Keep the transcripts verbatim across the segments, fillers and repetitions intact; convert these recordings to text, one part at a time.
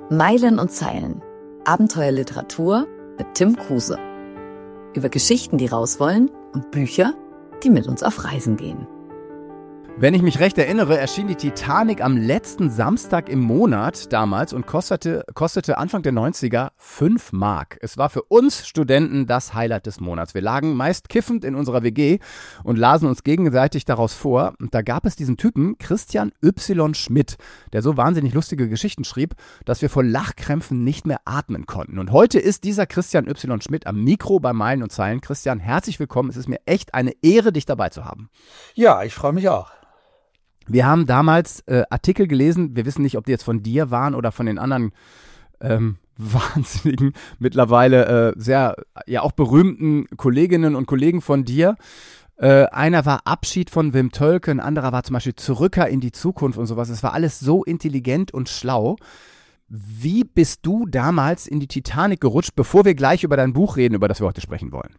Meilen und Zeilen. Abenteuerliteratur mit Tim Kruse. Über Geschichten, die raus wollen und Bücher, die mit uns auf Reisen gehen. Wenn ich mich recht erinnere, erschien die Titanic am letzten Samstag im Monat damals und kostete, kostete Anfang der neunziger fünf Mark. Es war für uns Studenten das Highlight des Monats. Wir lagen meist kiffend in unserer W G und lasen uns gegenseitig daraus vor. Und da gab es diesen Typen, Christian Y. Schmidt, der so wahnsinnig lustige Geschichten schrieb, dass wir vor Lachkrämpfen nicht mehr atmen konnten. Und heute ist dieser Christian Y. Schmidt am Mikro bei Meilen und Zeilen. Christian, herzlich willkommen. Es ist mir echt eine Ehre, dich dabei zu haben. Ja, ich freue mich auch. Wir haben damals äh, Artikel gelesen, wir wissen nicht, ob die jetzt von dir waren oder von den anderen ähm, wahnsinnigen, mittlerweile äh, sehr, ja auch berühmten Kolleginnen und Kollegen von dir. Äh, einer war Abschied von Wim Tölke, ein anderer war zum Beispiel Zurücker in die Zukunft und sowas. Es war alles so intelligent und schlau. Wie bist du damals in die Titanic gerutscht, bevor wir gleich über dein Buch reden, über das wir heute sprechen wollen?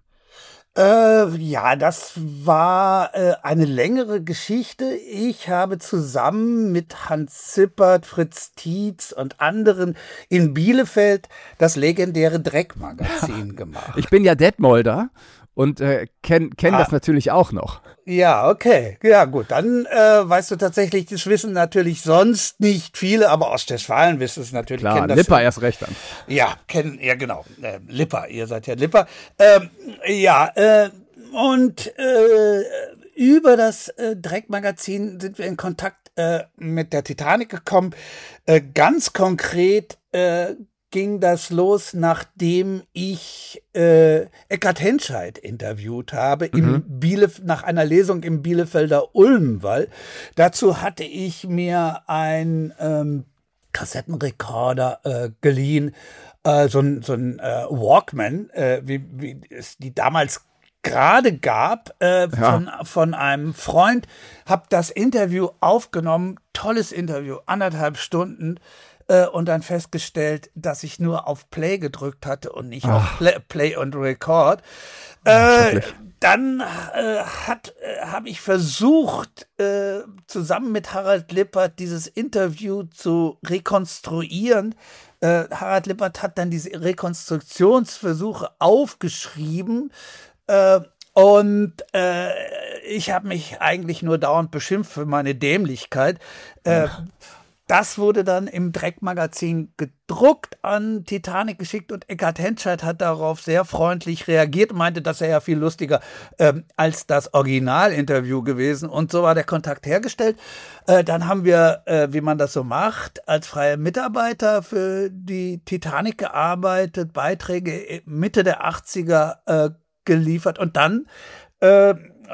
Äh, ja, das war äh, eine längere Geschichte. Ich habe zusammen mit Hans Zippert, Fritz Tietz und anderen in Bielefeld das legendäre Dreck-Magazin gemacht. Ich bin ja Detmolder und äh, kenne kenn ah. das natürlich auch noch. Ja, okay. Ja, gut. Dann äh, weißt du tatsächlich, das wissen natürlich sonst nicht viele, aber Ostwestfalen wissen es natürlich. Klar, das Lipper schon. Erst recht dann. Ja, kennen, ja genau. Äh, Lipper, ihr seid ja Lipper. Ähm, ja, äh, und äh, über das äh, Dreck-Magazin sind wir in Kontakt äh, mit der Titanic gekommen. Äh, ganz konkret äh, ging das los, nachdem ich äh, Eckhard Henscheid interviewt habe im Mhm. Bielef- nach einer Lesung im Bielefelder Ulmenwall. Dazu hatte ich mir ein ähm, Kassettenrekorder äh, geliehen, äh, so ein so ein äh, Walkman, äh, wie, wie es die damals gerade gab, äh, Ja. von, von einem Freund, hab das Interview aufgenommen, tolles Interview, anderthalb Stunden, äh, und dann festgestellt, dass ich nur auf Play gedrückt hatte und nicht Ach. auf Play, Play und Record. Ja, Äh, dann äh, hat äh, habe ich versucht, äh, zusammen mit Harald Lippert dieses Interview zu rekonstruieren. Äh, Harald Lippert hat dann diese Rekonstruktionsversuche aufgeschrieben. Äh, und äh, ich habe mich eigentlich nur dauernd beschimpft für meine Dämlichkeit. Äh, Das wurde dann im Dreck-Magazin gedruckt, an Titanic geschickt und Eckhard Henscheid hat darauf sehr freundlich reagiert und meinte, das sei ja viel lustiger ähm, als das Originalinterview gewesen. Und so war der Kontakt hergestellt. Äh, dann haben wir, äh, wie man das so macht, als freie Mitarbeiter für die Titanic gearbeitet, Beiträge Mitte der achtziger äh, geliefert und dann äh,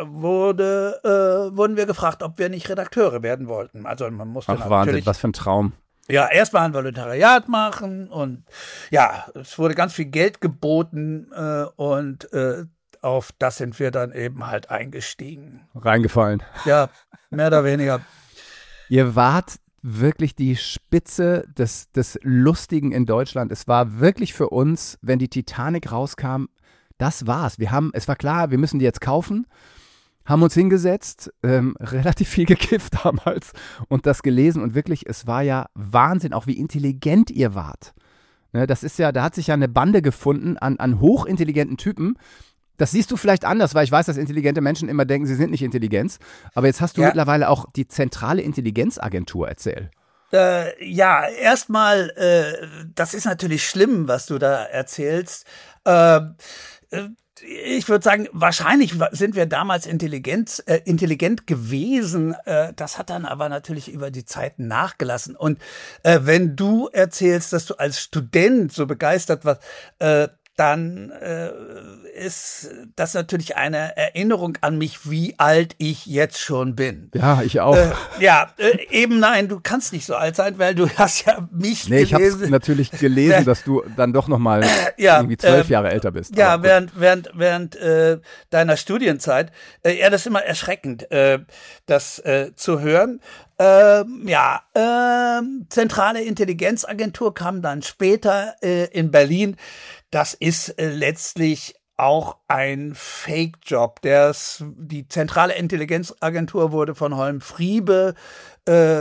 wurde äh, wurden wir gefragt, ob wir nicht Redakteure werden wollten. Also man musste Ach natürlich, Wahnsinn, was für ein Traum. ja, erstmal ein Volontariat machen und ja, es wurde ganz viel Geld geboten äh, und äh, auf das sind wir dann eben halt eingestiegen. Reingefallen. Ja, mehr oder weniger. Ihr wart wirklich die Spitze des, des Lustigen in Deutschland. Es war wirklich für uns, wenn die Titanic rauskam, das war's. Wir haben, es war klar, wir müssen die jetzt kaufen. Haben uns hingesetzt, ähm, relativ viel gekifft damals und das gelesen und wirklich, es war ja Wahnsinn, auch wie intelligent ihr wart. Ne, das ist ja, da hat sich ja eine Bande gefunden an, an hochintelligenten Typen. Das siehst du vielleicht anders, weil ich weiß, dass intelligente Menschen immer denken, sie sind nicht Intelligenz. Aber jetzt hast du Ja. mittlerweile auch die zentrale Intelligenzagentur, erzähl. Äh, ja, erstmal, äh, das ist natürlich schlimm, was du da erzählst. Äh, äh, Ich würde sagen, wahrscheinlich sind wir damals intelligent, äh, intelligent gewesen. Äh, das hat dann aber natürlich über die Zeit nachgelassen. Und äh, wenn du erzählst, dass du als Student so begeistert warst, äh, dann äh, ist das natürlich eine Erinnerung an mich, wie alt ich jetzt schon bin. Ja, ich auch. Äh, ja, äh, eben nein, du kannst nicht so alt sein, weil du hast ja mich Nee, ich habe gelesen. natürlich gelesen, dass du dann doch nochmal Ja, irgendwie zwölf ähm, Jahre älter bist. Ja, Aber gut. während während während äh, deiner Studienzeit. Äh, ja, das ist immer erschreckend, äh, das äh, zu hören. Ähm, ja, ähm, Zentrale Intelligenzagentur kam dann später äh, in Berlin. Das ist äh, letztlich auch ein Fake-Job. Der ist- Die Zentrale Intelligenzagentur wurde von Holm Friebe äh,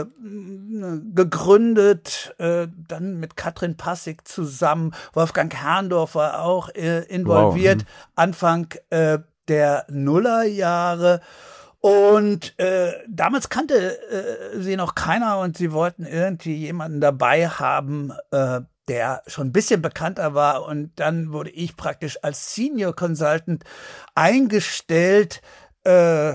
gegründet, äh, dann mit Katrin Passig zusammen. Wolfgang Herrndorf war auch äh, involviert, wow. Anfang äh, der Nullerjahre. Und äh, damals kannte äh, sie noch keiner und sie wollten irgendwie jemanden dabei haben, äh, der schon ein bisschen bekannter war. Und dann wurde ich praktisch als Senior Consultant eingestellt. Äh,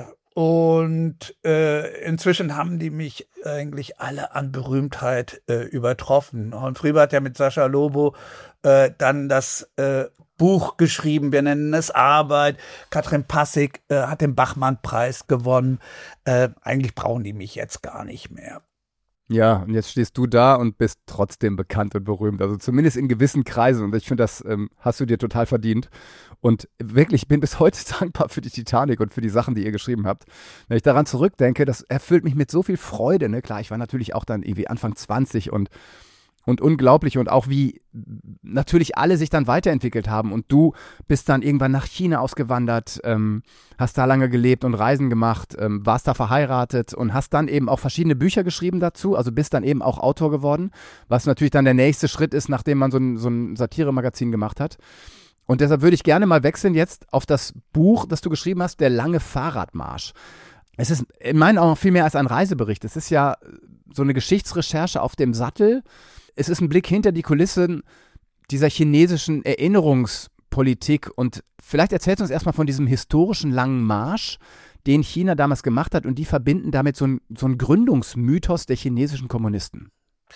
und äh, inzwischen haben die mich eigentlich alle an Berühmtheit äh, übertroffen. Horn Frieber hat ja mit Sascha Lobo äh, dann das äh, Buch geschrieben, wir nennen es Arbeit. Katrin Passig äh, hat den Bachmann-Preis gewonnen. Äh, eigentlich brauchen die mich jetzt gar nicht mehr. Ja, und jetzt stehst du da und bist trotzdem bekannt und berühmt. Also zumindest in gewissen Kreisen. Und ich finde, das ähm, hast du dir total verdient. Und wirklich, ich bin bis heute dankbar für die Titanic und für die Sachen, die ihr geschrieben habt. Wenn ich daran zurückdenke, das erfüllt mich mit so viel Freude. Ne? Klar, ich war natürlich auch dann irgendwie Anfang zwanzig und Und unglaublich und auch wie natürlich alle sich dann weiterentwickelt haben und du bist dann irgendwann nach China ausgewandert, ähm, hast da lange gelebt und Reisen gemacht, ähm, warst da verheiratet und hast dann eben auch verschiedene Bücher geschrieben dazu, also bist dann eben auch Autor geworden, was natürlich dann der nächste Schritt ist, nachdem man so ein, so ein Satire-Magazin gemacht hat. Und deshalb würde ich gerne mal wechseln jetzt auf das Buch, das du geschrieben hast, Der lange Fahrradmarsch. Es ist in meinen Augen viel mehr als ein Reisebericht. Es ist ja so eine Geschichtsrecherche auf dem Sattel. Es ist ein Blick hinter die Kulissen dieser chinesischen Erinnerungspolitik und vielleicht erzählst du uns erstmal von diesem historischen langen Marsch, den China damals gemacht hat und die verbinden damit so einen so einen Gründungsmythos der chinesischen Kommunisten.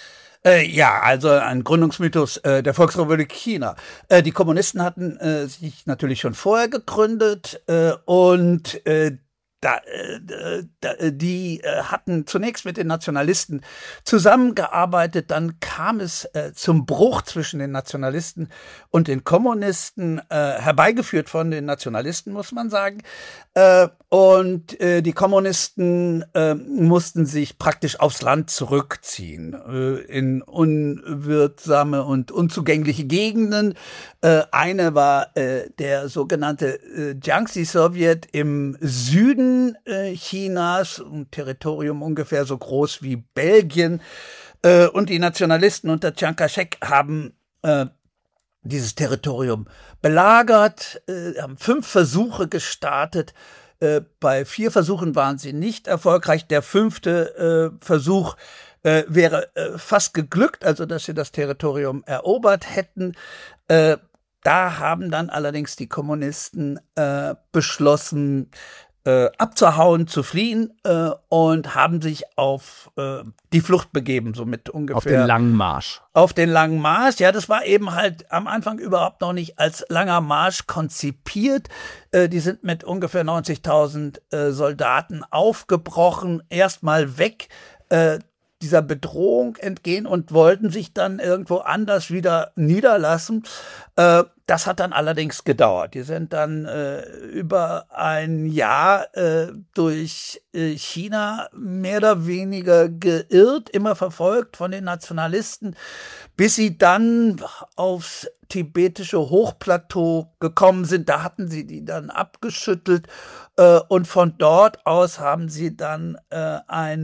Äh, ja, also ein Gründungsmythos äh, der Volksrepublik China. Äh, die Kommunisten hatten äh, sich natürlich schon vorher gegründet äh, und äh, Da, da, die hatten zunächst mit den Nationalisten zusammengearbeitet, dann kam es äh, zum Bruch zwischen den Nationalisten und den Kommunisten, äh, herbeigeführt von den Nationalisten, muss man sagen. Äh, und äh, die Kommunisten äh, mussten sich praktisch aufs Land zurückziehen, äh, in unwirtsame und unzugängliche Gegenden. Äh, eine war äh, der sogenannte äh, Jiangxi-Sowjet im Süden Chinas, ein Territorium ungefähr so groß wie Belgien. Und die Nationalisten unter Chiang Kai-shek haben äh, dieses Territorium belagert, äh, haben fünf Versuche gestartet. Äh, bei vier Versuchen waren sie nicht erfolgreich. Der fünfte äh, Versuch äh, wäre äh, fast geglückt, also dass sie das Territorium erobert hätten. Äh, da haben dann allerdings die Kommunisten äh, beschlossen, Äh, abzuhauen, zu fliehen äh, und haben sich auf äh, die Flucht begeben, so mit ungefähr. Auf den langen Marsch. Auf den langen Marsch, ja, das war eben halt am Anfang überhaupt noch nicht als langer Marsch konzipiert. Äh, die sind mit ungefähr neunzigtausend äh, Soldaten aufgebrochen, erstmal weg, äh, dieser Bedrohung entgehen und wollten sich dann irgendwo anders wieder niederlassen. Äh, das hat dann allerdings gedauert. Die sind dann äh, über ein Jahr äh, durch äh, China mehr oder weniger geirrt, immer verfolgt von den Nationalisten, bis sie dann aufs tibetische Hochplateau gekommen sind. Da hatten sie die dann abgeschüttelt äh, und von dort aus haben sie dann äh,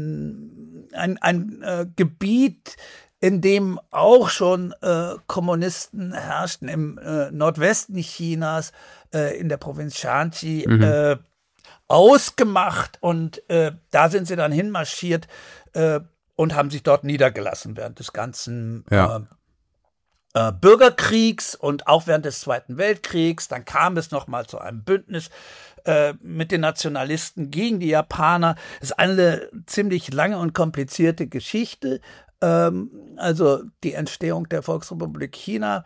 ein, ein, ein äh, Gebiet, in dem auch schon äh, Kommunisten herrschten, im äh, Nordwesten Chinas, äh, in der Provinz Shanxi, mhm. äh, ausgemacht. Und äh, da sind sie dann hinmarschiert äh, und haben sich dort niedergelassen während des ganzen ja. äh, äh, Bürgerkriegs und auch während des Zweiten Weltkriegs. Dann kam es nochmal zu einem Bündnis äh, mit den Nationalisten gegen die Japaner. Das ist eine ziemlich lange und komplizierte Geschichte. Also die Entstehung der Volksrepublik China,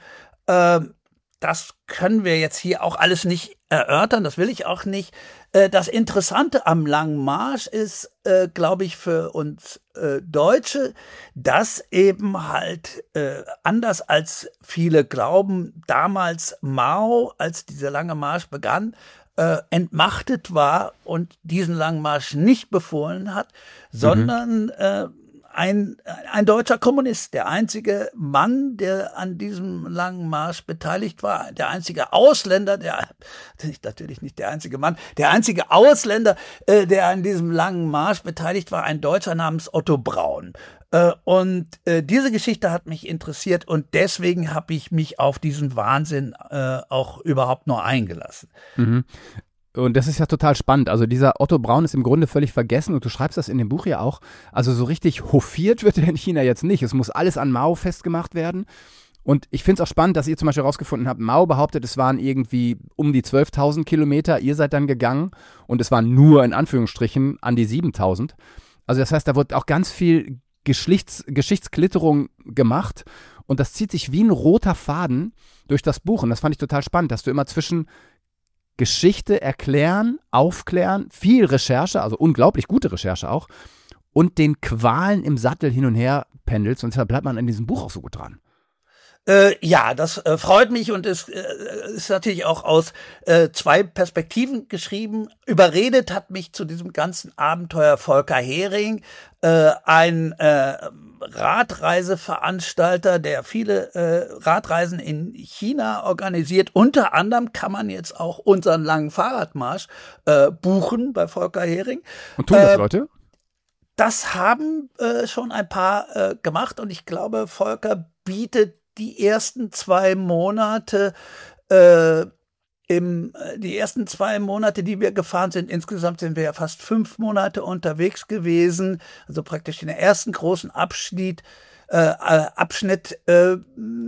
das können wir jetzt hier auch alles nicht erörtern, das will ich auch nicht. Das Interessante am Langen Marsch ist, glaube ich, für uns Deutsche, dass eben halt anders als viele glauben, damals Mao, als dieser Lange Marsch begann, entmachtet war und diesen Langen Marsch nicht befohlen hat, sondern mhm. ein, ein deutscher Kommunist, der einzige Mann, der an diesem langen Marsch beteiligt war, der einzige Ausländer, der, natürlich nicht der einzige Mann, der einzige Ausländer, äh, der an diesem langen Marsch beteiligt war, ein Deutscher namens Otto Braun. Äh, und äh, diese Geschichte hat mich interessiert und deswegen habe ich mich auf diesen Wahnsinn äh, auch überhaupt nur eingelassen. Mhm. Und das ist ja total spannend. Also dieser Otto Braun ist im Grunde völlig vergessen und du schreibst das in dem Buch ja auch. Also so richtig hofiert wird er in China jetzt nicht. Es muss alles an Mao festgemacht werden. Und ich finde es auch spannend, dass ihr zum Beispiel herausgefunden habt, Mao behauptet, es waren irgendwie um die zwölftausend Kilometer. Ihr seid dann gegangen und es waren nur in Anführungsstrichen an die siebentausend. Also das heißt, da wird auch ganz viel Geschichts- Geschichtsklitterung gemacht. Und das zieht sich wie ein roter Faden durch das Buch. Und das fand ich total spannend, dass du immer zwischen Geschichte erklären, aufklären, viel Recherche, also unglaublich gute Recherche auch, und den Qualen im Sattel hin und her pendelst. Und deshalb bleibt man in diesem Buch auch so gut dran. Äh, ja, das äh, freut mich und es äh, ist natürlich auch aus äh, zwei Perspektiven geschrieben. Überredet hat mich zu diesem ganzen Abenteuer Volker Hering, äh, ein äh, Radreiseveranstalter, der viele äh, Radreisen in China organisiert. Unter anderem kann man jetzt auch unseren langen Fahrradmarsch äh, buchen bei Volker Hering. Und tun das äh, Leute? Das haben äh, schon ein paar äh, gemacht und ich glaube, Volker bietet die ersten zwei Monate, äh, im, die ersten zwei Monate, die wir gefahren sind, insgesamt sind wir ja fast fünf Monate unterwegs gewesen, also praktisch den ersten großen Abschnitt, äh, Abschnitt äh,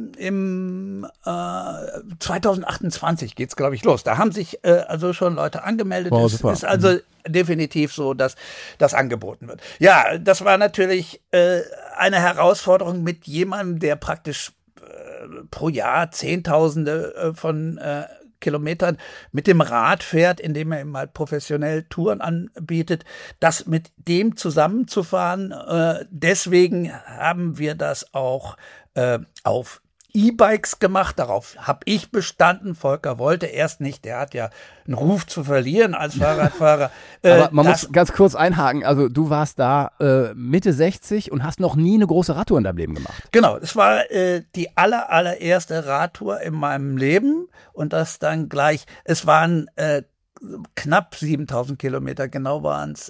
im äh, zweitausendachtundzwanzig geht's, glaube ich, los. Da haben sich äh, also schon Leute angemeldet. Wow, es super. ist also mhm. definitiv so, dass das angeboten wird. Ja, das war natürlich äh, eine Herausforderung mit jemandem, der praktisch pro Jahr Zehntausende äh, von äh, Kilometern mit dem Rad fährt, indem er eben halt professionell Touren anbietet, das mit dem zusammenzufahren. Äh, deswegen haben wir das auch äh, auf E-Bikes gemacht, darauf habe ich bestanden. Volker wollte erst nicht, der hat ja einen Ruf zu verlieren als Fahrradfahrer. Äh, Aber man muss ganz kurz einhaken, also du warst da äh, Mitte sechzig und hast noch nie eine große Radtour in deinem Leben gemacht. Genau, es war äh, die aller, allererste Radtour in meinem Leben und das dann gleich, es waren äh, knapp siebentausend Kilometer, genau waren es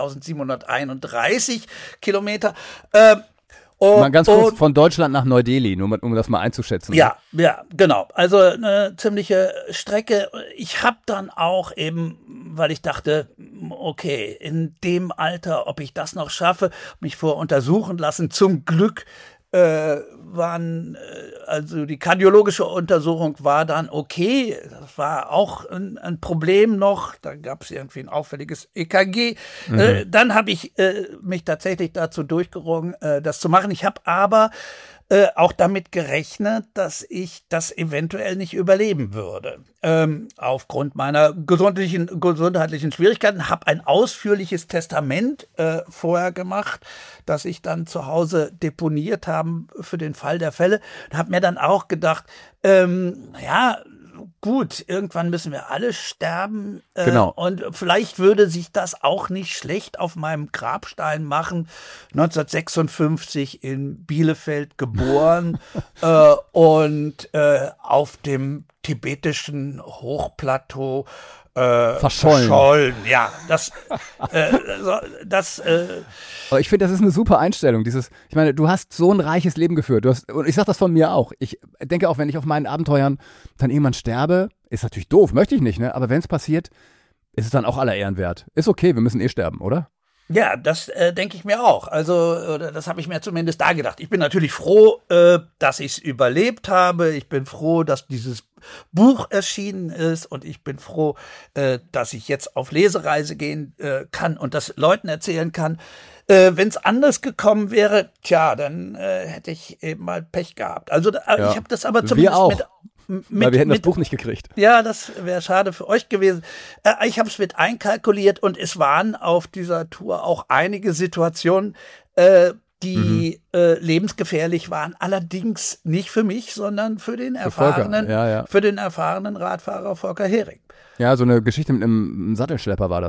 sechstausendsiebenhunderteinunddreißig Kilometer. Äh, Und, mal ganz kurz und, von Deutschland nach Neu-Delhi, nur um das mal einzuschätzen. Ja, ja, genau. Also eine ziemliche Strecke. Ich habe dann auch eben, weil ich dachte, okay, in dem Alter, ob ich das noch schaffe, mich vorher untersuchen lassen. Zum Glück äh, waren, äh, also die kardiologische Untersuchung war dann okay. Das war auch ein, ein Problem noch. Da gab es irgendwie ein auffälliges E K G. Mhm. Äh, dann habe ich äh, mich tatsächlich dazu durchgerungen, äh, das zu machen. Ich habe aber Äh, auch damit gerechnet, dass ich das eventuell nicht überleben würde. Ähm, aufgrund meiner gesundheitlichen, gesundheitlichen Schwierigkeiten habe ein ausführliches Testament äh, vorher gemacht, das ich dann zu Hause deponiert habe für den Fall der Fälle. Und habe mir dann auch gedacht, ähm, ja, gut, irgendwann müssen wir alle sterben. Äh, genau. Und vielleicht würde sich das auch nicht schlecht auf meinem Grabstein machen. neunzehnhundertsechsundfünfzig in Bielefeld geboren äh, und äh, auf dem tibetischen Hochplateau äh, verschollen. verschollen. Ja, das, äh, das. Äh, Aber ich finde, das ist eine super Einstellung. Dieses, ich meine, du hast so ein reiches Leben geführt. Du hast, und ich sage das von mir auch. Ich denke auch, wenn ich auf meinen Abenteuern dann irgendwann sterbe, ist natürlich doof, möchte ich nicht, ne? Aber wenn es passiert, ist es dann auch aller Ehren wert. Ist okay, wir müssen eh sterben, oder? Ja, das äh, denke ich mir auch. Also oder das habe ich mir zumindest da gedacht. Ich bin natürlich froh, äh, dass ich es überlebt habe. Ich bin froh, dass dieses Buch erschienen ist und ich bin froh, äh, dass ich jetzt auf Lesereise gehen äh, kann und das Leuten erzählen kann. Äh, wenn es anders gekommen wäre, tja, dann äh, hätte ich eben mal Pech gehabt. Also äh, ja. ich habe das aber zumindest wir auch. mit Mit, Weil wir hätten mit, das Buch nicht gekriegt. Ja, das wäre schade für euch gewesen. Äh, ich habe es mit einkalkuliert und es waren auf dieser Tour auch einige Situationen, äh, die mhm. äh, lebensgefährlich waren. Allerdings nicht für mich, sondern für den erfahrenen, ja, ja. für den erfahrenen Radfahrer Volker Hering. Ja, so eine Geschichte mit einem Sattelschlepper war das, ne?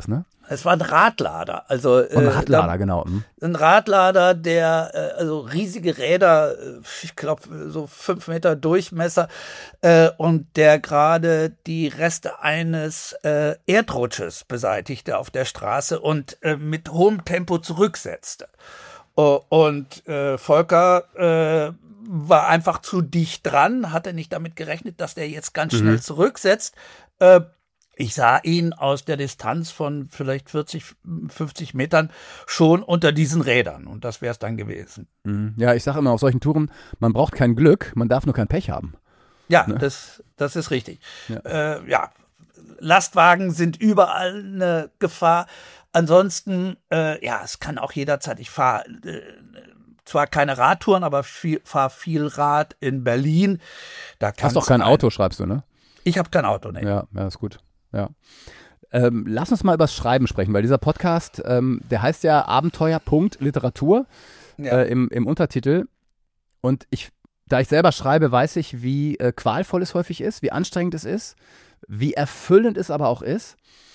Es war ein Radlader. Also, ein Radlader, äh, da, genau. Hm. Ein Radlader, der, äh, also riesige Räder, ich glaube so fünf Meter Durchmesser äh, und der gerade die Reste eines äh, Erdrutsches beseitigte auf der Straße und äh, mit hohem Tempo zurücksetzte. Uh, und äh, Volker äh, war einfach zu dicht dran, hatte nicht damit gerechnet, dass der jetzt ganz schnell mhm. zurücksetzt. Äh, Ich sah ihn aus der Distanz von vielleicht vierzig, fünfzig Metern schon unter diesen Rädern. Und das wäre es dann gewesen. Ja, ich sage immer auf solchen Touren, man braucht kein Glück, man darf nur kein Pech haben. Ja, ne? das, das ist richtig. Ja. Äh, ja, Lastwagen sind überall eine Gefahr. Ansonsten, äh, ja, es kann auch jederzeit, ich fahre äh, zwar keine Radtouren, aber fahre viel Rad in Berlin. Da Hast doch kein Auto, schreibst du, ne? Ich habe kein Auto, ne? Ja, ja, ist gut. Ja. Ähm, lass uns mal über das Schreiben sprechen, weil dieser Podcast, ähm, der heißt ja Abenteuer Punkt Literatur ja. äh, im, im Untertitel. Und ich, da ich selber schreibe, weiß ich, wie äh, qualvoll es häufig ist, wie anstrengend es ist, wie erfüllend es aber auch ist.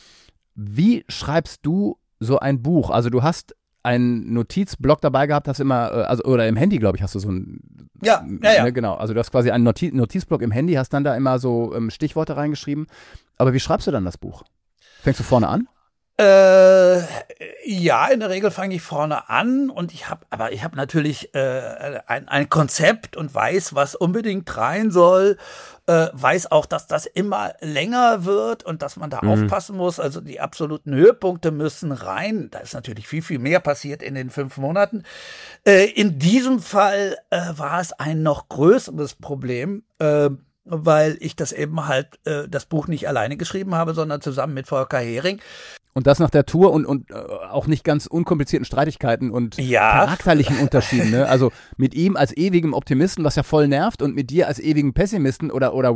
Wie schreibst du so ein Buch? Also du hast einen Notizblock dabei gehabt, hast immer, äh, also oder im Handy, glaube ich, hast du so ein Ja, ja, ja. Ne, genau, also du hast quasi einen Notiz- Notizblock im Handy, hast dann da immer so ähm, Stichworte reingeschrieben. Aber wie schreibst du dann das Buch? Fängst du vorne an? Äh, ja, in der Regel fange ich vorne an und ich habe, aber ich habe natürlich äh, ein, ein Konzept und weiß, was unbedingt rein soll, äh, weiß auch, dass das immer länger wird und dass man da mhm. aufpassen muss. Also die absoluten Höhepunkte müssen rein. Da ist natürlich viel, viel mehr passiert in den fünf Monaten. Äh, in diesem Fall äh, war es ein noch größeres Problem, äh, weil ich das eben halt, äh, das Buch nicht alleine geschrieben habe, sondern zusammen mit Volker Hering. Und das nach der Tour und, und äh, auch nicht ganz unkomplizierten Streitigkeiten und ja. charakterlichen Unterschieden. Ne? Also mit ihm als ewigem Optimisten, was ja voll nervt, und mit dir als ewigen Pessimisten oder, oder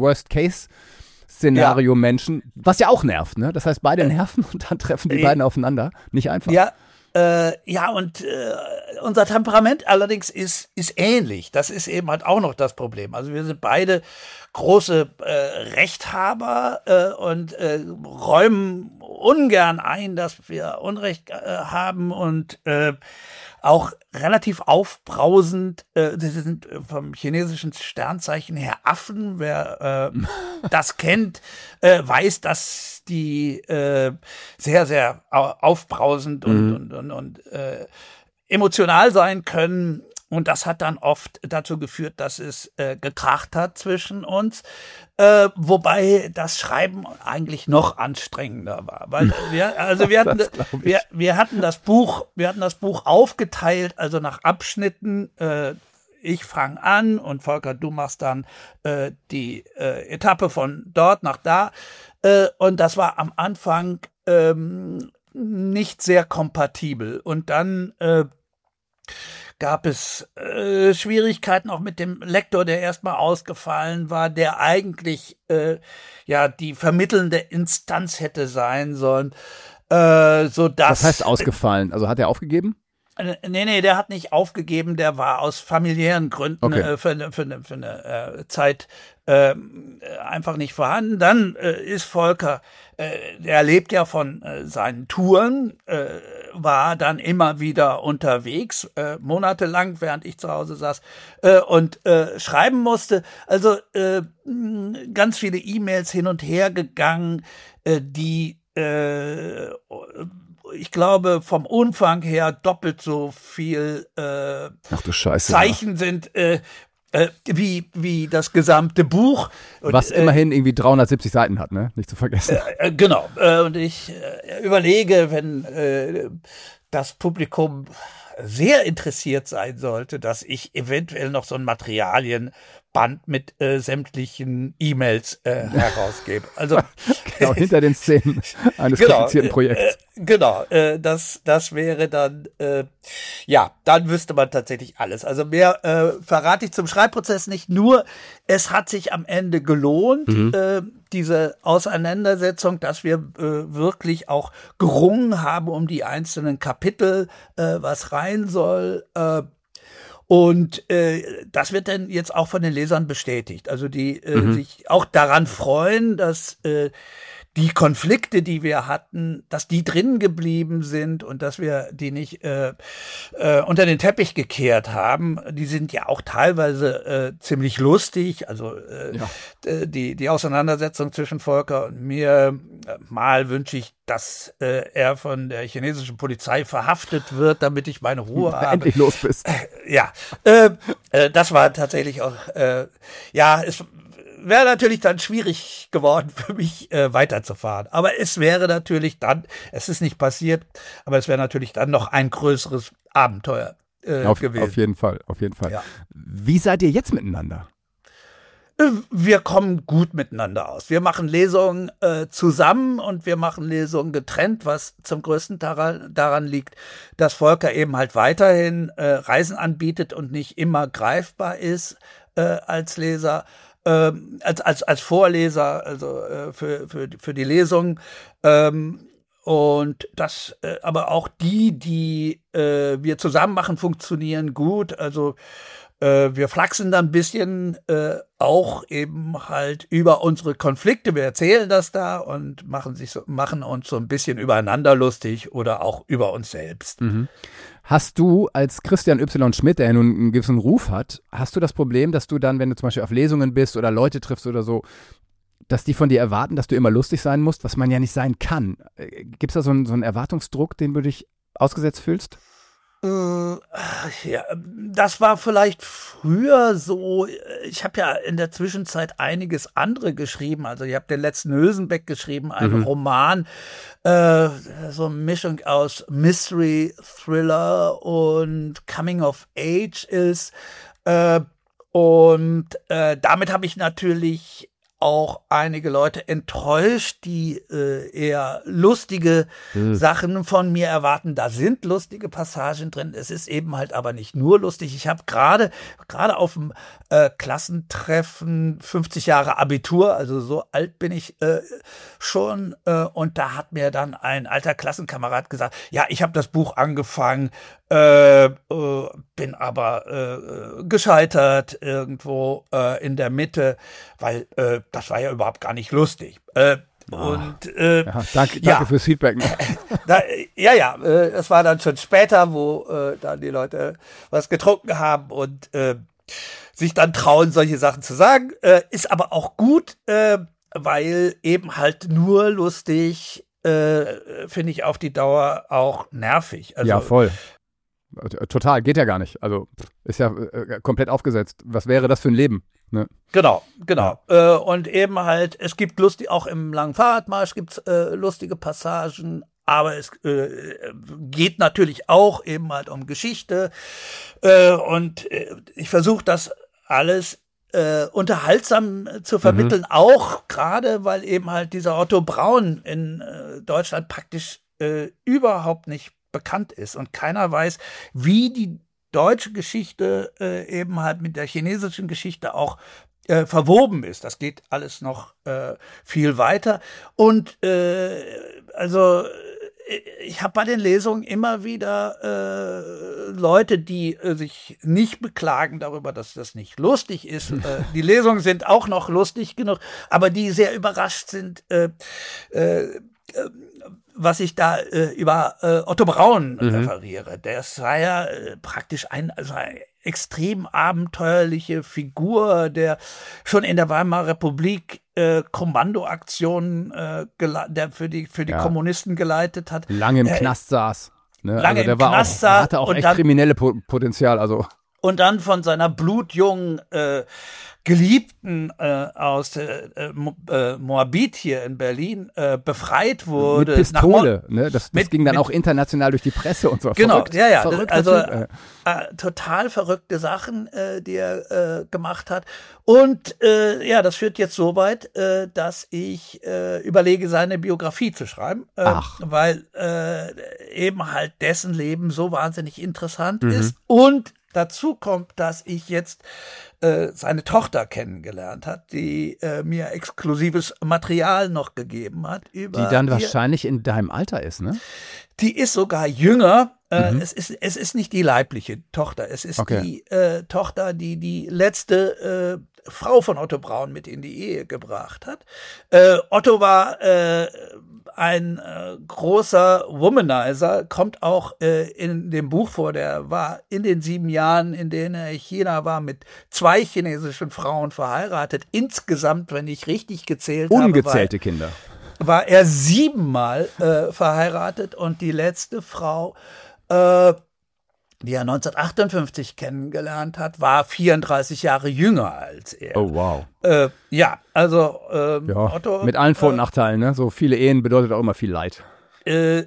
Worst-Case-Szenario-Menschen, ja. was ja auch nervt. Ne? Das heißt, beide nerven und dann treffen die äh, beiden aufeinander. Nicht einfach. Ja. Äh, ja, und äh, unser Temperament allerdings ist, ist ähnlich. Das ist eben halt auch noch das Problem. Also wir sind beide große äh, Rechthaber äh, und äh, räumen ungern ein, dass wir Unrecht äh, haben und äh, auch relativ aufbrausend. Äh, sie sind vom chinesischen Sternzeichen her Affen. Wer äh, das kennt, äh, weiß, dass die äh, sehr, sehr aufbrausend und, mhm. und, und, und äh, emotional sein können. Und das hat dann oft dazu geführt, dass es äh, gekracht hat zwischen uns. Äh, wobei das Schreiben eigentlich noch anstrengender war. Weil wir, also wir hatten, wir, wir hatten das Buch, wir hatten das Buch aufgeteilt, also nach Abschnitten. Äh, ich fange an und Volker, du machst dann äh, die äh, Etappe von dort nach da. Äh, und das war am Anfang ähm, nicht sehr kompatibel. Und dann äh, gab es äh, Schwierigkeiten auch mit dem Lektor, der erstmal ausgefallen war, der eigentlich äh, ja die vermittelnde Instanz hätte sein sollen. Äh, so dass, Was heißt ausgefallen? Also hat er aufgegeben? Nee, nee, der hat nicht aufgegeben, der war aus familiären Gründen okay. äh, für, eine, für eine, für eine äh, Zeit äh, einfach nicht vorhanden. Dann äh, ist Volker, äh, der lebt ja von äh, seinen Touren, äh, war dann immer wieder unterwegs, äh, monatelang, während ich zu Hause saß äh, und äh, schreiben musste. Also äh, ganz viele E-Mails hin und her gegangen, äh, die äh, ich glaube, vom Umfang her doppelt so viel äh, Ach du Scheiße, Zeichen ja. sind äh, äh, wie, wie das gesamte Buch. Und, was äh, immerhin irgendwie dreihundertsiebzig Seiten hat, ne? Nicht zu vergessen. Äh, genau. Äh, und ich äh, überlege, wenn äh, das Publikum sehr interessiert sein sollte, dass ich eventuell noch so ein Materialienband mit äh, sämtlichen E-Mails äh, herausgebe. Also genau, hinter den Szenen eines genau, komplizierten Projekts. Äh, genau, äh, das, das wäre dann, äh, ja, dann wüsste man tatsächlich alles. Also mehr äh, verrate ich zum Schreibprozess nicht, nur es hat sich am Ende gelohnt, mhm. äh, diese Auseinandersetzung, dass wir äh, wirklich auch gerungen haben um die einzelnen Kapitel, äh, was rein soll. Äh, und äh, das wird dann jetzt auch von den Lesern bestätigt. Also die äh, mhm. sich auch daran freuen, dass äh, die Konflikte, die wir hatten, dass die drin geblieben sind und dass wir die nicht äh, äh, unter den Teppich gekehrt haben. Die sind ja auch teilweise äh, ziemlich lustig. Also äh, ja. die, die Auseinandersetzung zwischen Volker und mir, äh, mal wünsche ich, dass äh, er von der chinesischen Polizei verhaftet wird, damit ich meine Ruhe habe. Endlich los bist. Äh, ja, äh, äh, das war tatsächlich auch, äh, ja, es wäre natürlich dann schwierig geworden für mich äh, weiterzufahren. Aber es wäre natürlich dann, es ist nicht passiert, aber es wäre natürlich dann noch ein größeres Abenteuer äh, auf, gewesen. Auf jeden Fall, auf jeden Fall. Ja. Wie seid ihr jetzt miteinander? Wir kommen gut miteinander aus. Wir machen Lesungen äh, zusammen und wir machen Lesungen getrennt, was zum größten daran, daran liegt, dass Volker eben halt weiterhin äh, Reisen anbietet und nicht immer greifbar ist äh, als Leser, äh, als, als, als Vorleser, also äh, für, für, für die Lesungen. Ähm, Und das, äh, aber auch die, die äh, wir zusammen machen, funktionieren gut. Also äh, wir flachsen dann ein bisschen äh, auch eben halt über unsere Konflikte. Wir erzählen das da und machen sich so, machen uns so ein bisschen übereinander lustig oder auch über uns selbst. Mhm. Hast du als Christian Y. Schmidt, der ja nun einen gewissen Ruf hat, hast du das Problem, dass du dann, wenn du zum Beispiel auf Lesungen bist oder Leute triffst oder so, dass die von dir erwarten, dass du immer lustig sein musst, was man ja nicht sein kann? Gibt es da so einen, so einen Erwartungsdruck, den du dich ausgesetzt fühlst? Äh, ja, das war vielleicht früher so. Ich habe ja in der Zwischenzeit einiges andere geschrieben. Also ich habe den letzten Hülsenbeck geschrieben, einen mhm. Roman, äh, so eine Mischung aus Mystery, Thriller und Coming of Age ist. Äh, und äh, damit habe ich natürlich auch einige Leute enttäuscht, die äh, eher lustige hm. Sachen von mir erwarten. Da sind lustige Passagen drin. Es ist eben halt aber nicht nur lustig. Ich habe gerade gerade auf dem äh, Klassentreffen fünfzig Jahre Abitur, also so alt bin ich äh, schon. Äh, und da hat mir dann ein alter Klassenkamerad gesagt, ja, ich habe das Buch angefangen, Äh, äh, bin aber äh, gescheitert irgendwo äh, in der Mitte, weil äh, das war ja überhaupt gar nicht lustig. Äh, oh. Und äh, ja, danke, ja, danke fürs Feedback. Da, ja, ja, äh, es war dann schon später, wo äh, dann die Leute was getrunken haben und äh, sich dann trauen, solche Sachen zu sagen. Äh, ist aber auch gut, äh, weil eben halt nur lustig äh, finde ich auf die Dauer auch nervig. Also, ja, voll. Total, geht ja gar nicht. Also ist ja äh, komplett aufgesetzt. Was wäre das für ein Leben? Ne? Genau, genau. Ja. Äh, und eben halt, es gibt lustig, auch im langen Fahrradmarsch gibt es äh, lustige Passagen, aber es äh, geht natürlich auch eben halt um Geschichte. Äh, und äh, ich versuche das alles äh, unterhaltsam zu vermitteln, mhm. auch gerade, weil eben halt dieser Otto Braun in äh, Deutschland praktisch äh, überhaupt nicht bekannt ist und keiner weiß, wie die deutsche Geschichte äh, eben halt mit der chinesischen Geschichte auch äh, verwoben ist. Das geht alles noch äh, viel weiter. Und äh, also ich habe bei den Lesungen immer wieder äh, Leute, die äh, sich nicht beklagen darüber, dass das nicht lustig ist. äh, die Lesungen sind auch noch lustig genug, aber die sehr überrascht sind, äh, äh, was ich da äh, über äh, Otto Braun mhm. referiere. Der war ja äh, praktisch ein, also eine extrem abenteuerliche Figur, der schon in der Weimarer Republik äh, Kommandoaktionen äh, der für die für die ja. Kommunisten geleitet hat. Lange im äh, Knast saß. Ne? Lange also der im war Knast auch, saß. hatte auch und echt dann, kriminelle Potenzial. Also. Und dann von seiner blutjungen äh, Geliebten äh, aus äh, Mo, äh, Moabit hier in Berlin äh, befreit wurde. Mit Pistole, nach Mo- ne? Das, das mit, ging dann mit, auch international durch die Presse und so. Genau, Verrückt, ja, ja. Verrückter Also Typ, äh. Äh, total verrückte Sachen, äh, die er äh, gemacht hat. Und äh, ja, das führt jetzt so weit, äh, dass ich äh, überlege, seine Biografie zu schreiben, äh, Ach. weil äh, eben halt dessen Leben so wahnsinnig interessant Mhm. ist. Und dazu kommt, dass ich jetzt äh, seine Tochter kennengelernt hat, die äh, mir exklusives Material noch gegeben hat. Über Die dann ihr, wahrscheinlich in deinem Alter ist, ne? Die ist sogar jünger, Äh, Mhm. es ist, es ist nicht die leibliche Tochter. Es ist Okay. die äh, Tochter, die die letzte äh, Frau von Otto Braun mit in die Ehe gebracht hat. Äh, Otto war äh, ein äh, großer Womanizer, kommt auch äh, in dem Buch vor. Der war in den sieben Jahren, in denen er in China war, mit zwei chinesischen Frauen verheiratet. Insgesamt, wenn ich richtig gezählt Ungezählte habe, Kinder. war, war er siebenmal äh, verheiratet und die letzte Frau, äh, die er neunzehnhundertachtundfünfzig kennengelernt hat, war vierunddreißig Jahre jünger als er. Oh, wow. Äh, ja, also ähm, Ja, Otto. mit allen Vor- und Nachteilen, ne? So viele Ehen bedeutet auch immer viel Leid. Äh,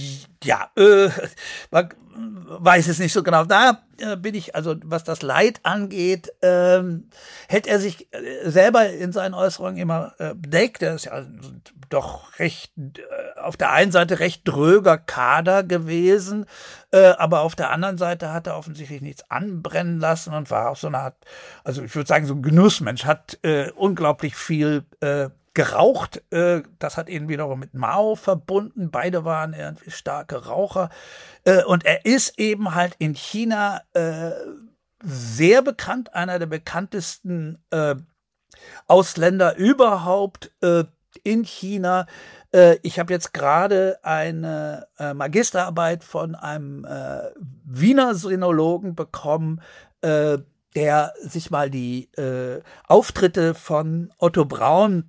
ja, äh, man weiß es nicht so genau. Da äh, bin ich, also was das Leid angeht, ähm, hält er sich äh, selber in seinen Äußerungen immer äh, bedeckt. Er ist ja doch recht, äh, auf der einen Seite recht dröger Kader gewesen, äh, aber auf der anderen Seite hat er offensichtlich nichts anbrennen lassen und war auch so eine Art, also ich würde sagen, so ein Genussmensch, hat äh, unglaublich viel äh, geraucht. Äh, das hat ihn wiederum mit Mao verbunden. Beide waren irgendwie starke Raucher. Äh, und er ist eben halt in China äh, sehr bekannt, einer der bekanntesten äh, Ausländer überhaupt äh, in China. Äh, ich habe jetzt gerade eine äh, Magisterarbeit von einem äh, Wiener Sinologen bekommen, äh, der sich mal die äh, Auftritte von Otto Braun,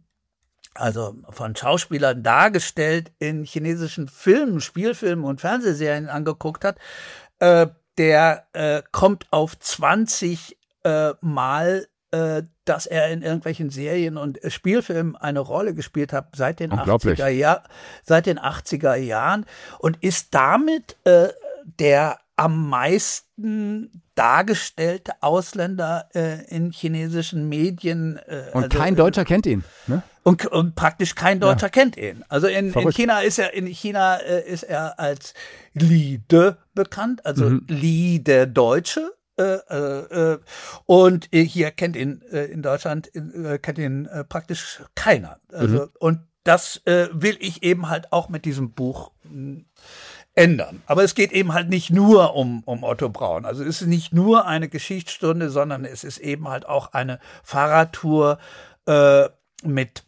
also von Schauspielern dargestellt, in chinesischen Filmen, Spielfilmen und Fernsehserien angeguckt hat. Äh, der äh, kommt auf zwanzig äh, Mal, äh, dass er in irgendwelchen Serien und äh, Spielfilmen eine Rolle gespielt hat seit den Unglaublich. achtziger Jahr, seit den achtziger Jahren und ist damit äh, der am meisten dargestellte Ausländer äh, in chinesischen Medien. Äh, Und also, kein Deutscher kennt ihn, ne? Und, und praktisch kein Deutscher Ja. kennt ihn. Also in, in Verrückt. China ist er in China äh, ist er als Li De bekannt, also Mhm. Li der Deutsche. Äh, äh, äh, und äh, hier kennt ihn äh, in Deutschland äh, kennt ihn äh, praktisch keiner. Also Mhm. und das äh, will ich eben halt auch mit diesem Buch mh, ändern. Aber es geht eben halt nicht nur um, um Otto Braun. Also es ist nicht nur eine Geschichtsstunde, sondern es ist eben halt auch eine Fahrradtour äh, mit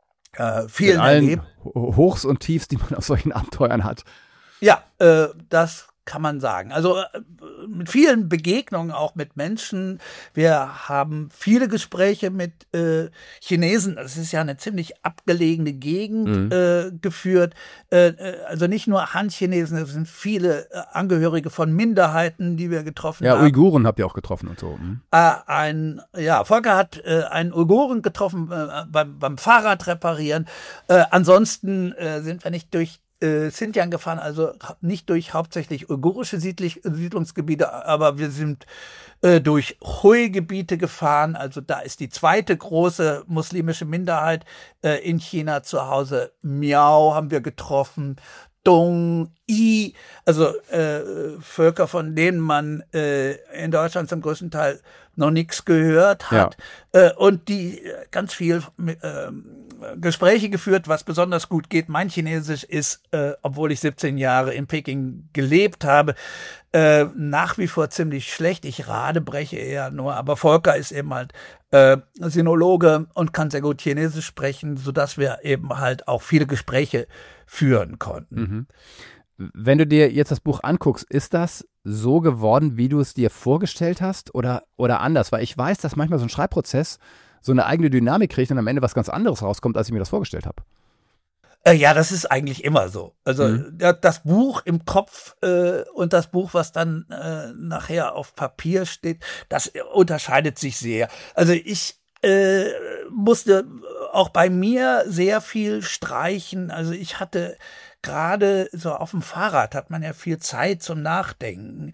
äh, vielen Mit allen Erleb Ho- Hochs und Tiefs, die man aus solchen Abenteuern hat. Ja, äh, das kann man sagen. Also äh, mit vielen Begegnungen auch mit Menschen. Wir haben viele Gespräche mit äh, Chinesen. Das ist ja eine ziemlich abgelegene Gegend Mhm. äh, geführt. Äh, äh, also nicht nur Han-Chinesen, es sind viele äh, Angehörige von Minderheiten, die wir getroffen Ja, haben. Uiguren habt ihr auch getroffen und so. Mhm. Äh, ein, ja, Volker hat äh, einen Uiguren getroffen äh, beim, beim Fahrrad reparieren. Äh, ansonsten äh, sind wir nicht durch äh, Xinjiang gefahren, also ha- nicht durch hauptsächlich uigurische Siedlich Siedlungsgebiete, aber wir sind äh, durch Hui-Gebiete gefahren. Also da ist die zweite große muslimische Minderheit äh, in China zu Hause. Miao haben wir getroffen. Dong, I, also äh, Völker, von denen man äh, in Deutschland zum größten Teil noch nichts gehört hat. Äh, und die äh, ganz viel äh, Gespräche geführt, was besonders gut geht. Mein Chinesisch ist, äh, obwohl ich siebzehn Jahre in Peking gelebt habe, äh, nach wie vor ziemlich schlecht. Ich radebreche eher nur, aber Volker ist eben halt äh, Sinologe und kann sehr gut Chinesisch sprechen, sodass wir eben halt auch viele Gespräche führen konnten. Mhm. Wenn du dir jetzt das Buch anguckst, ist das so geworden, wie du es dir vorgestellt hast oder, oder anders? Weil ich weiß, dass manchmal so ein Schreibprozess so eine eigene Dynamik kriegt und am Ende was ganz anderes rauskommt, als ich mir das vorgestellt habe. Äh, ja, das ist eigentlich immer so. Also Mhm. ja, das Buch im Kopf äh, und das Buch, was dann äh, nachher auf Papier steht, das äh, unterscheidet sich sehr. Also ich äh, musste auch bei mir sehr viel streichen. Also ich hatte gerade so auf dem Fahrrad hat man ja viel Zeit zum Nachdenken.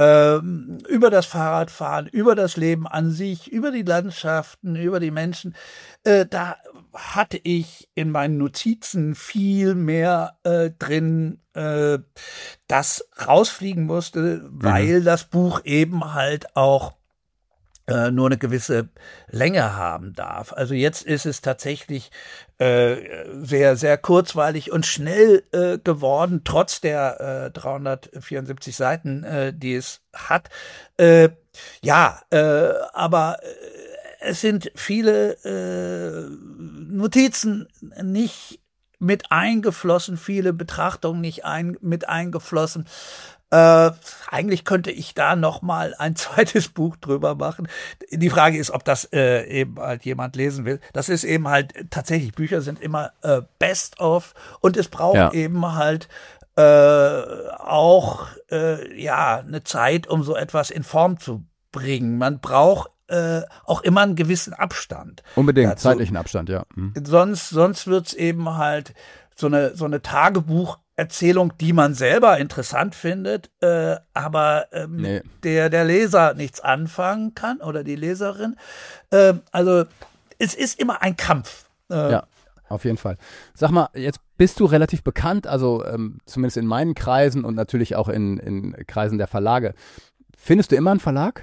Ähm, über das Fahrradfahren, über das Leben an sich, über die Landschaften, über die Menschen. Äh, da hatte ich in meinen Notizen viel mehr äh, drin, äh, das rausfliegen musste, weil das Buch eben halt auch äh, nur eine gewisse Länge haben darf. Also jetzt ist es tatsächlich äh, sehr, sehr kurzweilig und schnell äh, geworden, trotz der äh, dreihundertvierundsiebzig Seiten, äh, die es hat. Äh, ja, äh, aber äh, es sind viele äh, Notizen nicht mit eingeflossen, viele Betrachtungen nicht ein, mit eingeflossen. Äh, eigentlich könnte ich da noch mal ein zweites Buch drüber machen. Die Frage ist, ob das äh, eben halt jemand lesen will. Das ist eben halt tatsächlich, Bücher sind immer äh, best of und es braucht ja. eben halt äh, auch äh, ja eine Zeit, um so etwas in Form zu bringen. Man braucht äh, auch immer einen gewissen Abstand. Unbedingt, dazu. Zeitlichen Abstand, ja. Mhm. Sonst, sonst wird's eben halt so eine, so eine Tagebucherzählung, die man selber interessant findet, äh, aber ähm, nee. der, der Leser nichts anfangen kann oder die Leserin. Äh, also es ist immer ein Kampf. Äh, ja, auf jeden Fall. Sag mal, jetzt bist du relativ bekannt, also ähm, zumindest in meinen Kreisen und natürlich auch in, in Kreisen der Verlage. Findest du immer einen Verlag?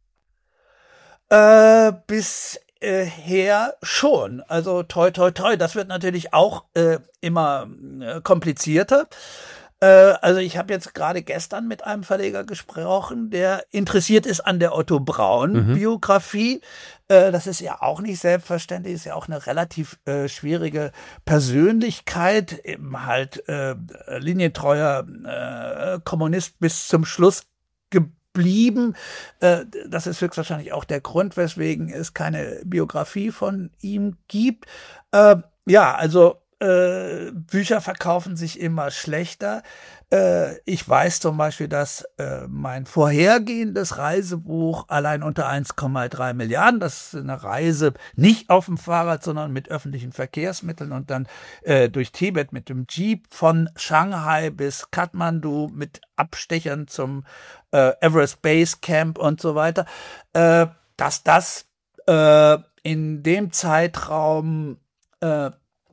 Äh, bis Äh, her schon. Also toi toi toi, das wird natürlich auch äh, immer äh, komplizierter. Äh, also ich habe jetzt gerade gestern mit einem Verleger gesprochen, der interessiert ist an der Otto Braun-Biografie. Mhm. Äh, das ist ja auch nicht selbstverständlich, ist ja auch eine relativ äh, schwierige Persönlichkeit, eben halt äh, linientreuer äh, Kommunist bis zum Schluss geblieben. Blieben. Das ist höchstwahrscheinlich auch der Grund, weswegen es keine Biografie von ihm gibt. Ja, also äh, Bücher verkaufen sich immer schlechter. Äh, ich weiß zum Beispiel, dass äh, mein vorhergehendes Reisebuch allein unter eins Komma drei Milliarden, das ist eine Reise nicht auf dem Fahrrad, sondern mit öffentlichen Verkehrsmitteln und dann äh, durch Tibet mit dem Jeep von Shanghai bis Kathmandu mit Abstechern zum äh, Everest Base Camp und so weiter, äh, dass das äh, in dem Zeitraum äh,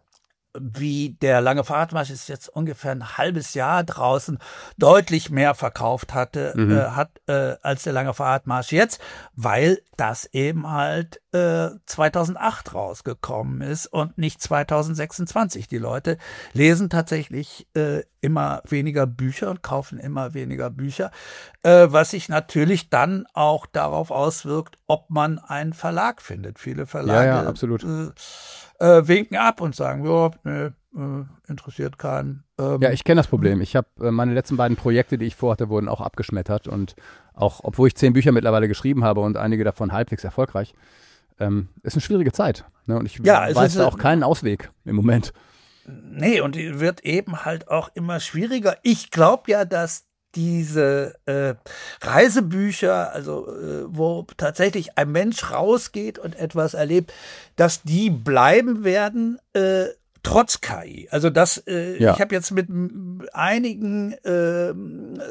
wie der lange Fahrradmarsch ist jetzt ungefähr ein halbes Jahr draußen, deutlich mehr verkauft hatte, mhm. äh, hat äh, als der lange Fahrradmarsch jetzt, weil das eben halt äh, zweitausendacht rausgekommen ist und nicht zweitausendsechsundzwanzig. Die Leute lesen tatsächlich äh, immer weniger Bücher und kaufen immer weniger Bücher, äh, was sich natürlich dann auch darauf auswirkt, ob man einen Verlag findet. Viele Verlage ja, ja, absolut. Äh, Äh, winken ab und sagen, ja, nee, äh, interessiert keinen. Ähm, ja, ich kenne das Problem. Ich habe äh, meine letzten beiden Projekte, die ich vorhatte, wurden auch abgeschmettert und auch, obwohl ich zehn Bücher mittlerweile geschrieben habe und einige davon halbwegs erfolgreich, ähm, ist eine schwierige Zeit. Ne? Und ich ja, weiß da auch keinen Ausweg im Moment. Nee, und die wird eben halt auch immer schwieriger. Ich glaube ja, dass diese äh, Reisebücher, also äh, wo tatsächlich ein Mensch rausgeht und etwas erlebt, dass die bleiben werden, äh, trotz K I. Also das, äh, ja. ich habe jetzt mit einigen äh, äh,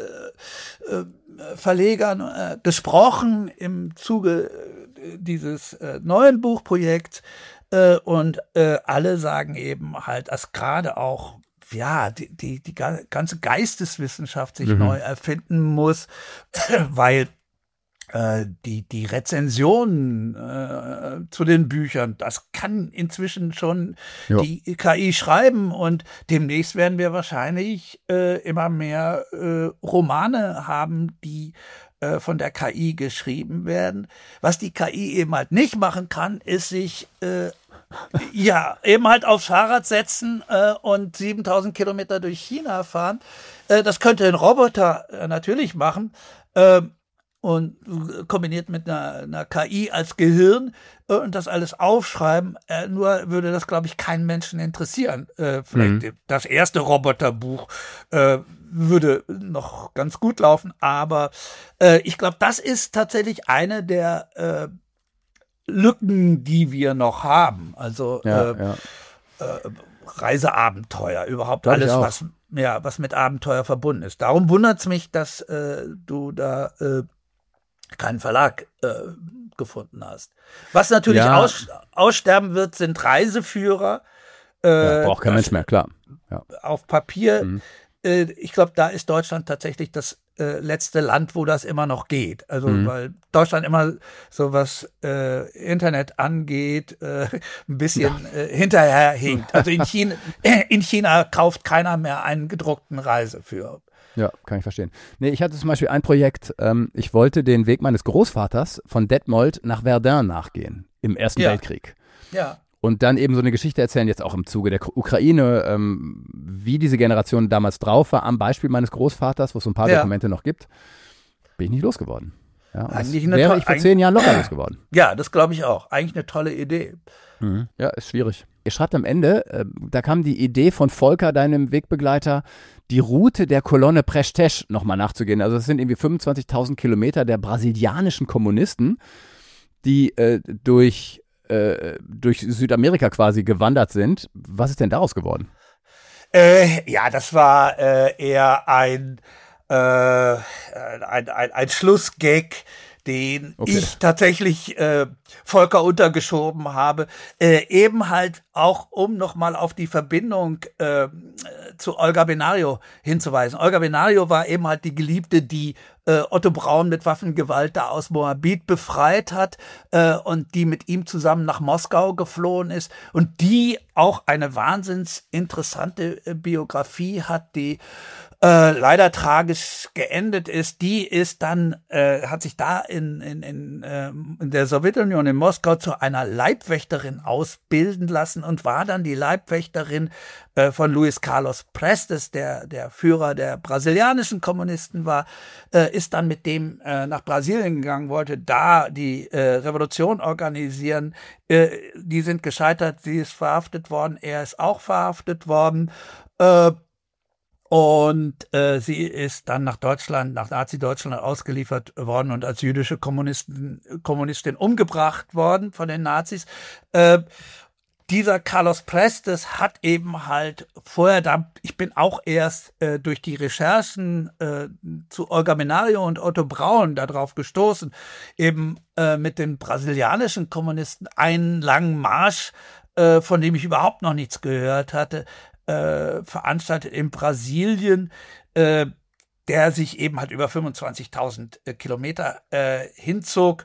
Verlegern äh, gesprochen im Zuge dieses äh, neuen Buchprojekts äh, und äh, alle sagen eben halt, dass gerade auch ja, die, die, die ganze Geisteswissenschaft sich mhm. neu erfinden muss, weil äh, die, die Rezensionen äh, zu den Büchern, das kann inzwischen schon jo. die K I schreiben und demnächst werden wir wahrscheinlich äh, immer mehr äh, Romane haben, die äh, von der K I geschrieben werden. Was die K I eben halt nicht machen kann, ist sich äh, ja, eben halt aufs Fahrrad setzen äh, und siebentausend Kilometer durch China fahren. Äh, das könnte ein Roboter äh, natürlich machen äh, und äh, kombiniert mit einer, einer K I als Gehirn äh, und das alles aufschreiben. Äh, nur würde das, glaube ich, keinen Menschen interessieren. Äh, vielleicht mhm. das erste Roboterbuch äh, würde noch ganz gut laufen, aber äh, ich glaube, das ist tatsächlich eine der äh, Lücken, die wir noch haben, also ja, äh, ja. Äh, Reiseabenteuer, überhaupt Glaub alles, was ja, was mit Abenteuer verbunden ist. Darum wundert es mich, dass äh, du da äh, keinen Verlag äh, gefunden hast. Was natürlich ja. aus, aussterben wird, sind Reiseführer. Äh, ja, braucht kein Mensch mehr, klar. Ja. Auf Papier. Mhm. Äh, ich glaube, da ist Deutschland tatsächlich das äh, letzte Land, wo das immer noch geht. Also Mhm. weil Deutschland immer so was äh, Internet angeht, äh, ein bisschen äh, hinterherhinkt. Also in China, in China kauft keiner mehr einen gedruckten Reiseführer. Ja, kann ich verstehen. Nee, ich hatte zum Beispiel ein Projekt, ähm, ich wollte den Weg meines Großvaters von Detmold nach Verdun nachgehen, im Ersten Ja. Weltkrieg. Ja. Und dann eben so eine Geschichte erzählen, jetzt auch im Zuge der K- Ukraine, ähm, wie diese Generation damals drauf war, am Beispiel meines Großvaters, wo es so ein paar Ja. Dokumente noch gibt, bin ich nicht losgeworden. Ja, und Eigentlich das eine wäre to- ich vor eig- zehn Jahren locker losgeworden. Ja, das glaube ich auch. Eigentlich eine tolle Idee. Mhm. Ja, ist schwierig. Ihr schreibt am Ende, äh, da kam die Idee von Volker, deinem Wegbegleiter, die Route der Kolonne Prestes nochmal nachzugehen. Also es sind irgendwie fünfundzwanzigtausend Kilometer der brasilianischen Kommunisten, die äh, durch, äh, durch Südamerika quasi gewandert sind. Was ist denn daraus geworden? Äh, ja, das war äh, eher ein, äh, ein, ein, ein Schlussgag, den Okay. ich tatsächlich äh, Volker untergeschoben habe, äh, eben halt auch, um nochmal auf die Verbindung äh, zu Olga Benario hinzuweisen. Olga Benario war eben halt die Geliebte, die äh, Otto Braun mit Waffengewalt da aus Moabit befreit hat äh, und die mit ihm zusammen nach Moskau geflohen ist und die auch eine wahnsinns interessante äh, Biografie hat, die äh, leider tragisch geendet ist. Die ist dann, äh, hat sich da in, in, in, äh, in der Sowjetunion in Moskau zu einer Leibwächterin ausbilden lassen und war dann die Leibwächterin äh, von Luis Carlos Prestes, der, der Führer der brasilianischen Kommunisten war, äh, ist dann mit dem äh, nach Brasilien gegangen, wollte da die äh, Revolution organisieren. Äh, die sind gescheitert, sie ist verhaftet worden, er ist auch verhaftet worden. Äh, Und äh, sie ist dann nach Deutschland, nach Nazi-Deutschland ausgeliefert worden und als jüdische Kommunistin, Kommunistin umgebracht worden von den Nazis. Äh, dieser Carlos Prestes hat eben halt vorher, da, ich bin auch erst äh, durch die Recherchen äh, zu Olga Benario und Otto Braun darauf gestoßen, eben äh, mit den brasilianischen Kommunisten einen langen Marsch, äh, von dem ich überhaupt noch nichts gehört hatte, Äh, veranstaltet in Brasilien, äh, der sich eben halt über fünfundzwanzigtausend äh, Kilometer äh, hinzog.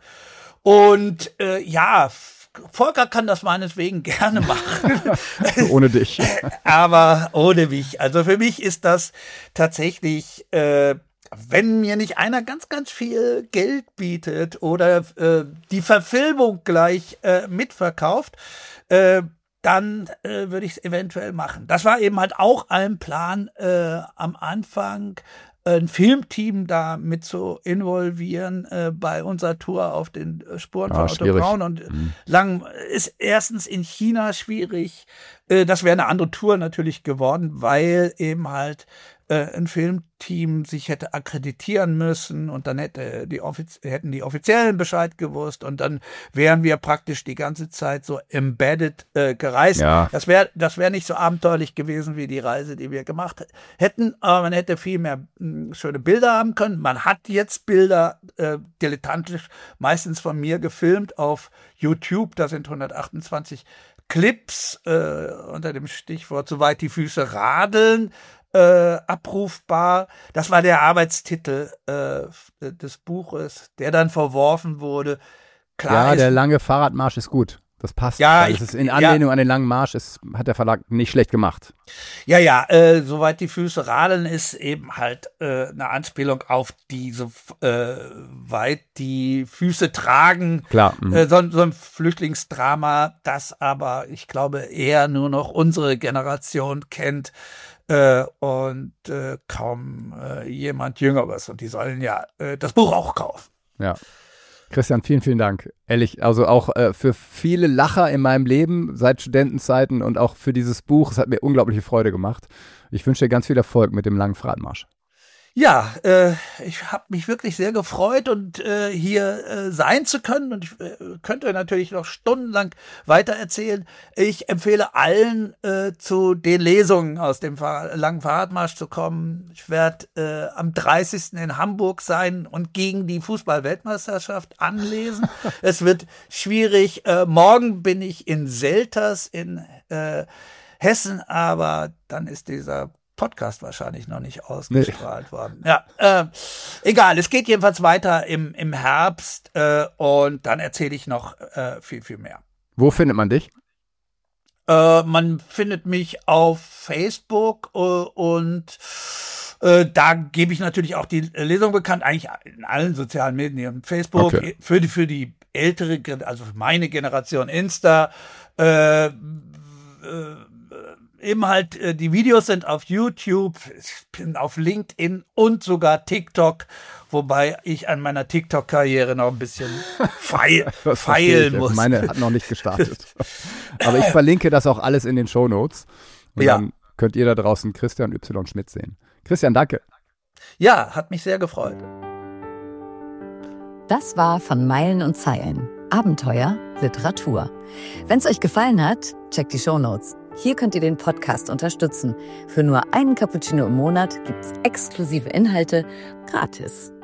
Und äh, ja, Volker kann das meineswegen gerne machen. Ohne dich. Aber ohne mich. Also für mich ist das tatsächlich, äh, wenn mir nicht einer ganz, ganz viel Geld bietet oder äh, die Verfilmung gleich äh, mitverkauft, äh, dann äh, würde ich es eventuell machen. Das war eben halt auch ein Plan äh, am Anfang, ein Filmteam da mit zu involvieren äh, bei unserer Tour auf den Spuren Ah, von Otto schwierig. Braun. Und Mhm. lang ist erstens in China schwierig. Äh, das wäre eine andere Tour natürlich geworden, weil eben halt äh, ein Filmteam sich hätte akkreditieren müssen und dann hätte die Offiz- hätten die Offiziellen Bescheid gewusst und dann wären wir praktisch die ganze Zeit so embedded äh, gereist. Ja. Das wäre das wäre nicht so abenteuerlich gewesen wie die Reise, die wir gemacht hätten, aber man hätte viel mehr mh, schöne Bilder haben können. Man hat jetzt Bilder äh, dilettantisch meistens von mir gefilmt auf YouTube, da sind hundertachtundzwanzig Clips äh, unter dem Stichwort "Soweit die Füße radeln" äh, abrufbar. Das war der Arbeitstitel äh, des Buches, der dann verworfen wurde. Klar Ja, ist, der lange Fahrradmarsch ist gut. Das passt. Ja, weil ich- es ist in ja. Anlehnung an den langen Marsch, ist, hat der Verlag nicht schlecht gemacht. Ja, ja, äh, soweit die Füße radeln ist eben halt äh, eine Anspielung auf diese äh, weit die Füße tragen. Klar. Mhm. Äh, so, so ein Flüchtlingsdrama, das aber, ich glaube, eher nur noch unsere Generation kennt äh, und äh, kaum äh, jemand Jüngeres. Und die sollen ja äh, das Buch auch kaufen. Ja. Christian, vielen, vielen Dank. Ehrlich, also auch äh, für viele Lacher in meinem Leben seit Studentenzeiten und auch für dieses Buch. Es hat mir unglaubliche Freude gemacht. Ich wünsche dir ganz viel Erfolg mit dem langen Fahrradmarsch. Ja, äh, ich habe mich wirklich sehr gefreut und äh, hier äh, sein zu können und ich äh, könnte natürlich noch stundenlang weiter erzählen. Ich empfehle allen äh, zu den Lesungen aus dem Fahr- langen Fahrradmarsch zu kommen. Ich werde äh, am dreißigsten in Hamburg sein und gegen die Fußball-Weltmeisterschaft anlesen. Es wird schwierig. Äh, morgen bin ich in Selters in äh, Hessen, aber dann ist dieser Podcast wahrscheinlich noch nicht ausgestrahlt nee. worden. Ja, äh, egal, es geht jedenfalls weiter im, im Herbst äh, und dann erzähle ich noch äh, viel, viel mehr. Wo findet man dich? Äh, man findet mich auf Facebook äh, und äh, da gebe ich natürlich auch die Lesung bekannt, eigentlich in allen sozialen Medien. Facebook, okay. für die für die ältere, also für meine Generation Insta, äh, äh, eben halt, äh, die Videos sind auf YouTube, ich bin auf LinkedIn und sogar TikTok, wobei ich an meiner TikTok-Karriere noch ein bisschen feil, feilen muss. Meine hat noch nicht gestartet. Aber ich verlinke das auch alles in den Shownotes. Und ja. Dann könnt ihr da draußen Christian Y. Schmidt sehen. Christian, danke. Ja, hat mich sehr gefreut. Das war von Meilen und Zeilen. Abenteuer, Literatur. Wenn es euch gefallen hat, checkt die Shownotes. Hier könnt ihr den Podcast unterstützen. Für nur einen Cappuccino im Monat gibt's exklusive Inhalte gratis.